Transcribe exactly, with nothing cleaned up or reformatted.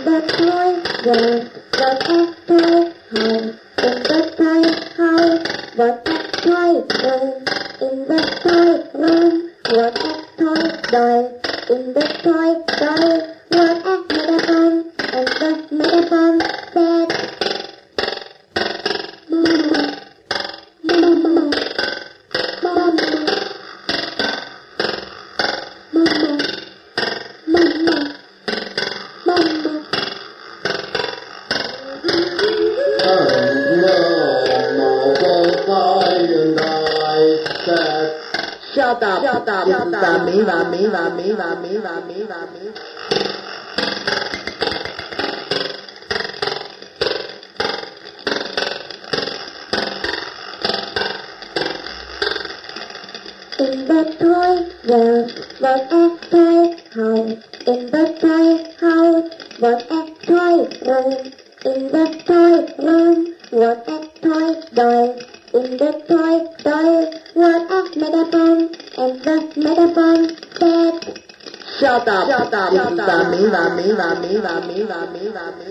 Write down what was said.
the toy world, what a toy house. In the toy house, what a toy room. In the toy room, what a toy doll. In the toy doll, what a megaphone. And the megaphone said, Mama, Mama, Mama, Mama, Mama, Mama. Shut up, shut up, shut up, Rami, Rami, Rami, Rami, Rami, Rami. In the toy world, what a toy house. In the toy house, what a toy room. In the toy room, what a toy doll. In the toy doll, what a megaphone. And the megaphone said, Shut up, shut up, shut up, Rami, Rami, Rami, Rami, Rami, Rami.